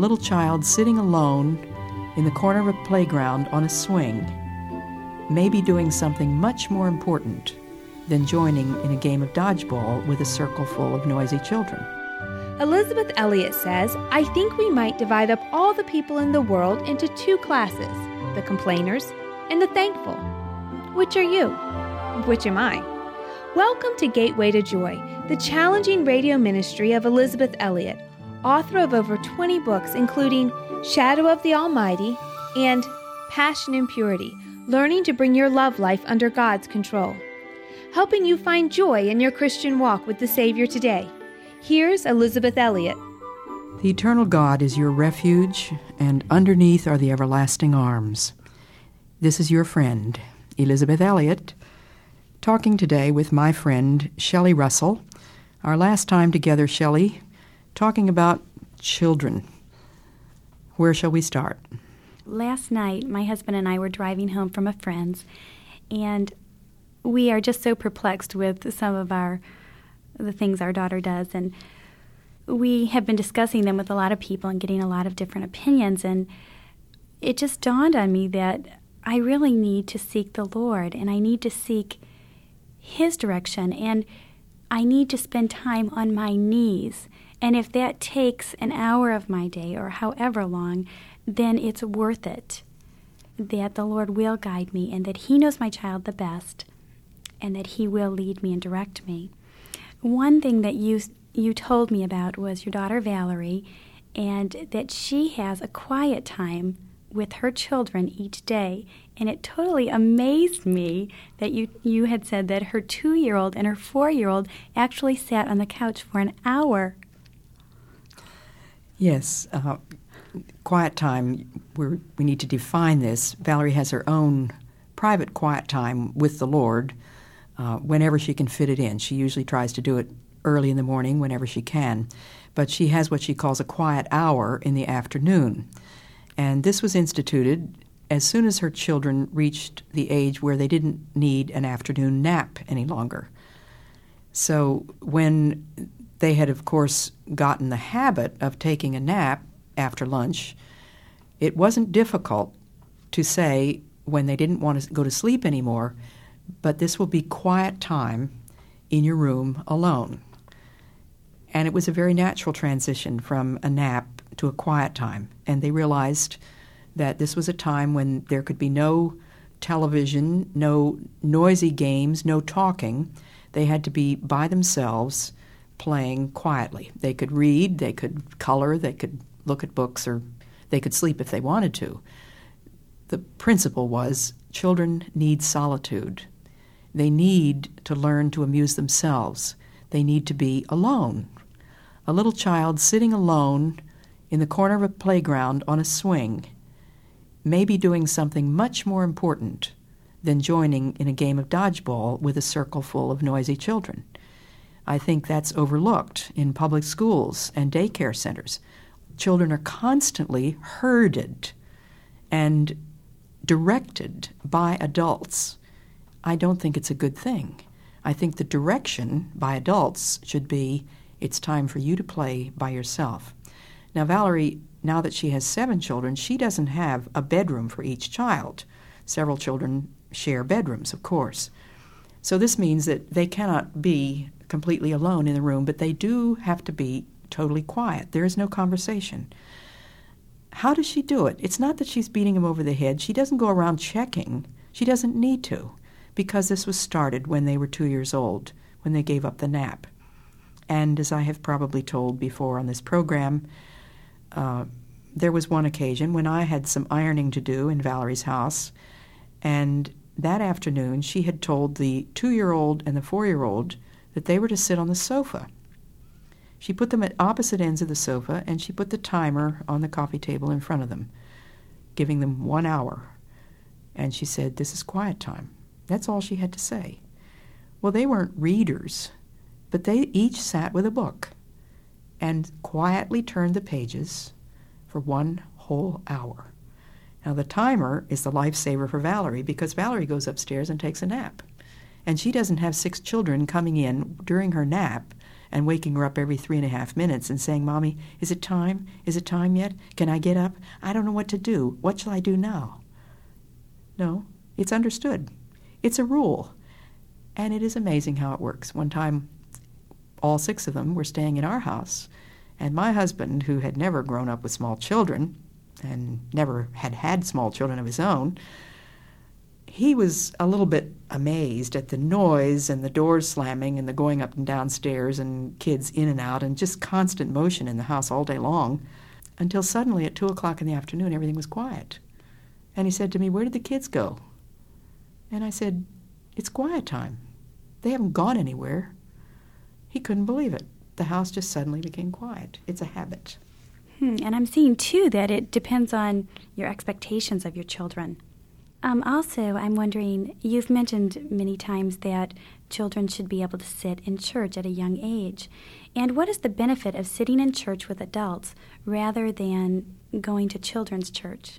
little child sitting alone in the corner of a playground on a swing may be doing something much more important than joining in a game of dodgeball with a circle full of noisy children. Elisabeth Elliot says, I think we might divide up all the people in the world into two classes, the complainers and the thankful. Which are you? Which am I? Welcome to Gateway to Joy, the challenging radio ministry of Elisabeth Elliot, author of over 20 books including Shadow of the Almighty and Passion and Purity, Learning to Bring Your Love Life Under God's Control. Helping you find joy in your Christian walk with the Savior today. Here's Elisabeth Elliot. The eternal God is your refuge, and underneath are the everlasting arms. This is your friend, Elisabeth Elliot, talking today with my friend, Shelley Russell. Our last time together, Shelley, talking about children. Where shall we start? Last night, my husband and I were driving home from a friend's, and we are just so perplexed with some of the things our daughter does, and we have been discussing them with a lot of people and getting a lot of different opinions, and it just dawned on me that I really need to seek the Lord, and I need to seek His direction, and I need to spend time on my knees, and if that takes an hour of my day or however long, then it's worth it, that the Lord will guide me, and that He knows my child the best, and that He will lead me and direct me. One thing that you told me about was your daughter Valerie, and that she has a quiet time with her children each day. And it totally amazed me that you had said that her 2-year-old and her 4-year-old actually sat on the couch for an hour. Yes, quiet time, we need to define this. Valerie has her own private quiet time with the Lord whenever she can fit it in. She usually tries to do it early in the morning whenever she can, but she has what she calls a quiet hour in the afternoon. And this was instituted as soon as her children reached the age where they didn't need an afternoon nap any longer. So when they had, of course, gotten the habit of taking a nap after lunch, it wasn't difficult to say when they didn't want to go to sleep anymore, but this will be quiet time in your room alone. And it was a very natural transition from a nap to a quiet time. And they realized that this was a time when there could be no television, no noisy games, no talking. They had to be by themselves playing quietly. They could read, they could color, they could look at books, or they could sleep if they wanted to. The principle was children need solitude. They need to learn to amuse themselves. They need to be alone. A little child sitting alone in the corner of a playground on a swing may be doing something much more important than joining in a game of dodgeball with a circle full of noisy children. I think that's overlooked in public schools and daycare centers. Children are constantly herded and directed by adults. I don't think it's a good thing. I think the direction by adults should be, it's time for you to play by yourself. Now, Valerie, now that she has 7 children, she doesn't have a bedroom for each child. Several children share bedrooms, of course. So this means that they cannot be completely alone in the room, but they do have to be totally quiet. There is no conversation. How does she do it? It's not that she's beating him over the head. She doesn't go around checking. She doesn't need to, because this was started when they were 2 years old, when they gave up the nap. And as I have probably told before on this program, there was one occasion when I had some ironing to do in Valerie's house, and that afternoon she had told the 2-year-old and the 4-year-old that they were to sit on the sofa. She put them at opposite ends of the sofa, and she put the timer on the coffee table in front of them, giving them 1 hour. And she said, "This is quiet time." That's all she had to say. Well, they weren't readers, but they each sat with a book and quietly turned the pages for 1 whole hour. Now, the timer is the lifesaver for Valerie, because Valerie goes upstairs and takes a nap. And she doesn't have 6 children coming in during her nap and waking her up every 3.5 minutes and saying, "Mommy, is it time? Is it time yet? Can I get up? I don't know what to do. What shall I do now?" No, it's understood. It's a rule. And it is amazing how it works. One time, all 6 of them were staying in our house, and my husband, who had never grown up with small children and never had small children of his own, he was a little bit amazed at the noise and the doors slamming and the going up and down stairs and kids in and out and just constant motion in the house all day long, until suddenly at 2 o'clock in the afternoon everything was quiet. And he said to me, "Where did the kids go?" And I said, "It's quiet time. They haven't gone anywhere." He couldn't believe it. The house just suddenly became quiet. It's a habit. And I'm seeing, too, that it depends on your expectations of your children. Also, I'm wondering, you've mentioned many times that children should be able to sit in church at a young age. And what is the benefit of sitting in church with adults rather than going to children's church?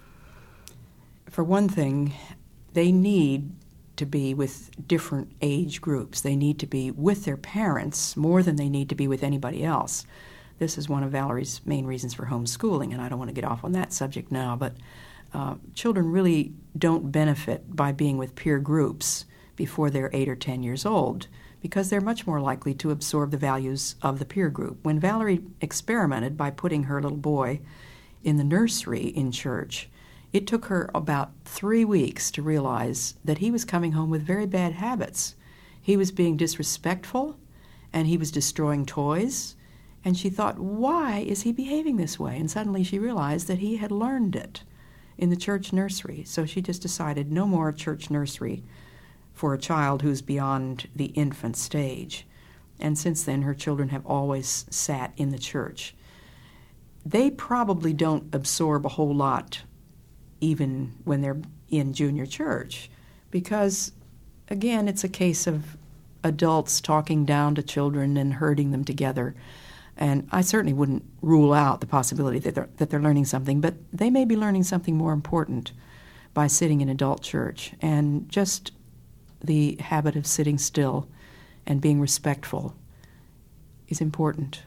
For one thing, they need to be with different age groups. They need to be with their parents more than they need to be with anybody else. This is one of Valerie's main reasons for homeschooling, and I don't want to get off on that subject now, but children really don't benefit by being with peer groups before they're 8 or 10 years old, because they're much more likely to absorb the values of the peer group. When Valerie experimented by putting her little boy in the nursery in church, it took her about 3 weeks to realize that he was coming home with very bad habits. He was being disrespectful, and he was destroying toys, and she thought, why is he behaving this way? And suddenly she realized that he had learned it in the church nursery. So she just decided no more church nursery for a child who's beyond the infant stage. And since then, her children have always sat in the church. They probably don't absorb a whole lot even when they're in junior church, because, again, it's a case of adults talking down to children and herding them together. And I certainly wouldn't rule out the possibility that they're learning something, but they may be learning something more important by sitting in adult church. And just the habit of sitting still and being respectful is important.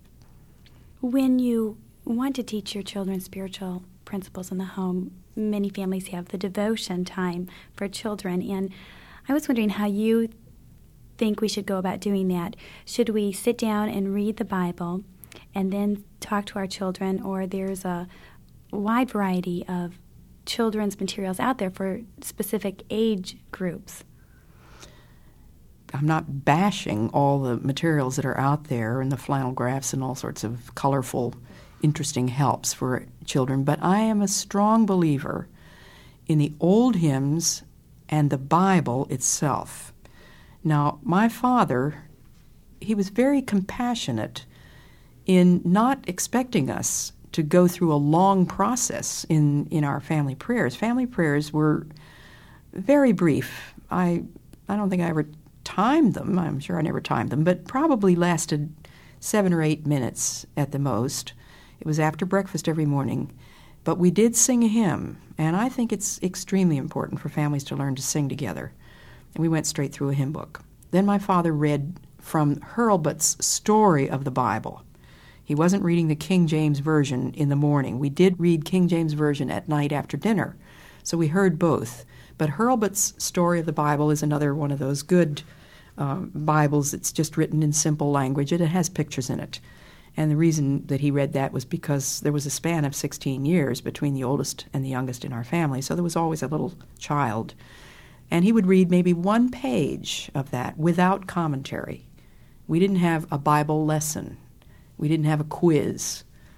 When you want to teach your children spiritual principles in the home, many families have the devotion time for children, and I was wondering how you think we should go about doing that. Should we sit down and read the Bible and then talk to our children, or there's a wide variety of children's materials out there for specific age groups? I'm not bashing all the materials that are out there and the flannel graphs and all sorts of colorful, interesting helps for children, but I am a strong believer in the old hymns and the Bible itself. Now, my father, he was very compassionate in not expecting us to go through a long process in our family prayers. Family prayers were very brief. I don't think I ever timed them. I'm sure I never timed them, but probably lasted 7 or 8 minutes at the most. It was after breakfast every morning. But we did sing a hymn, and I think it's extremely important for families to learn to sing together. And we went straight through a hymn book. Then my father read from Hurlbut's story of the Bible. He wasn't reading the King James Version in the morning. We did read King James Version at night after dinner, so we heard both. But Hurlbut's story of the Bible is another one of those good Bibles that's just written in simple language, and it has pictures in it. And the reason that he read that was because there was a span of 16 years between the oldest and the youngest in our family, so there was always a little child. And he would read maybe 1 page of that without commentary. We didn't have a Bible lesson. We didn't have a quiz.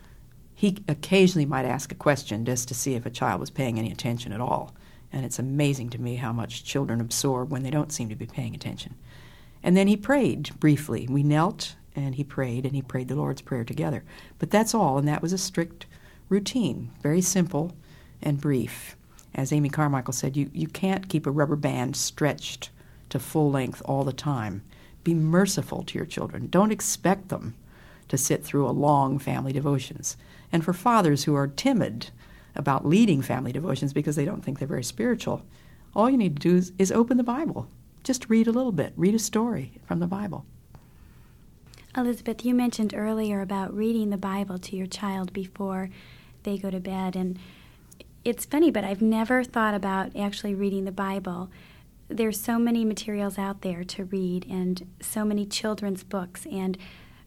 He occasionally might ask a question just to see if a child was paying any attention at all. And it's amazing to me how much children absorb when they don't seem to be paying attention. And then he prayed briefly. We knelt, and he prayed the Lord's Prayer together. But that's all, and that was a strict routine, very simple and brief. As Amy Carmichael said, you can't keep a rubber band stretched to full length all the time. Be merciful to your children. Don't expect them to sit through a long family devotions. And for fathers who are timid about leading family devotions because they don't think they're very spiritual, all you need to do is open the Bible. Just read a little bit. Read a story from the Bible. Elizabeth, you mentioned earlier about reading the Bible to your child before they go to bed, and it's funny, but I've never thought about actually reading the Bible. There's so many materials out there to read and so many children's books, and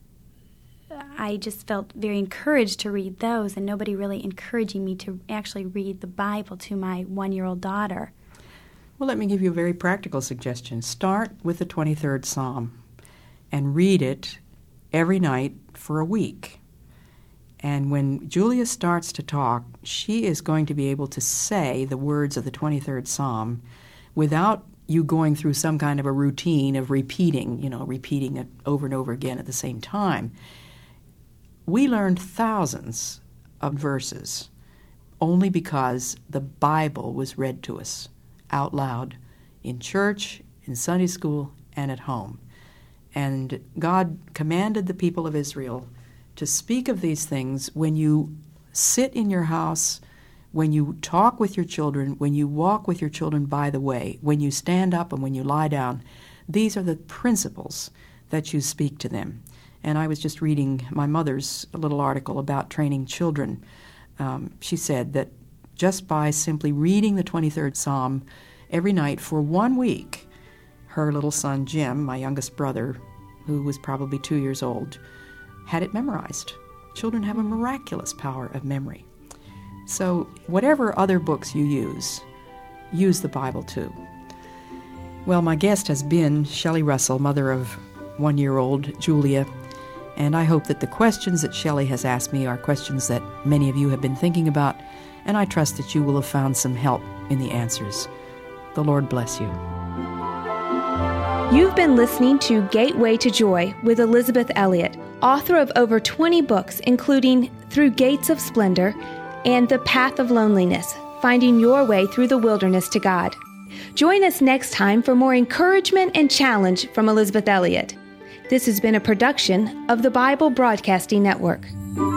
I just felt very encouraged to read those, and nobody really encouraging me to actually read the Bible to my 1-year-old daughter. Well, let me give you a very practical suggestion. Start with the 23rd Psalm and read it every night for a week. And when Julia starts to talk, she is going to be able to say the words of the 23rd Psalm without you going through some kind of a routine of repeating it over and over again at the same time. We learned thousands of verses only because the Bible was read to us out loud in church, in Sunday school, and at home. And God commanded the people of Israel to speak of these things when you sit in your house, when you talk with your children, when you walk with your children by the way, when you stand up and when you lie down. These are the principles that you speak to them. And I was just reading my mother's little article about training children. She said that just by simply reading the 23rd Psalm every night for 1 week, her little son Jim, my youngest brother, who was probably 2 years old, had it memorized. Children have a miraculous power of memory. So whatever other books you use the Bible too. Well, my guest has been Shelley Russell, mother of 1-year-old Julia, and I hope that the questions that Shelley has asked me are questions that many of you have been thinking about, and I trust that you will have found some help in the answers. The Lord bless you. You've been listening to Gateway to Joy with Elizabeth Elliot, author of over 20 books, including Through Gates of Splendor and The Path of Loneliness, Finding Your Way Through the Wilderness to God. Join us next time for more encouragement and challenge from Elizabeth Elliot. This has been a production of the Bible Broadcasting Network.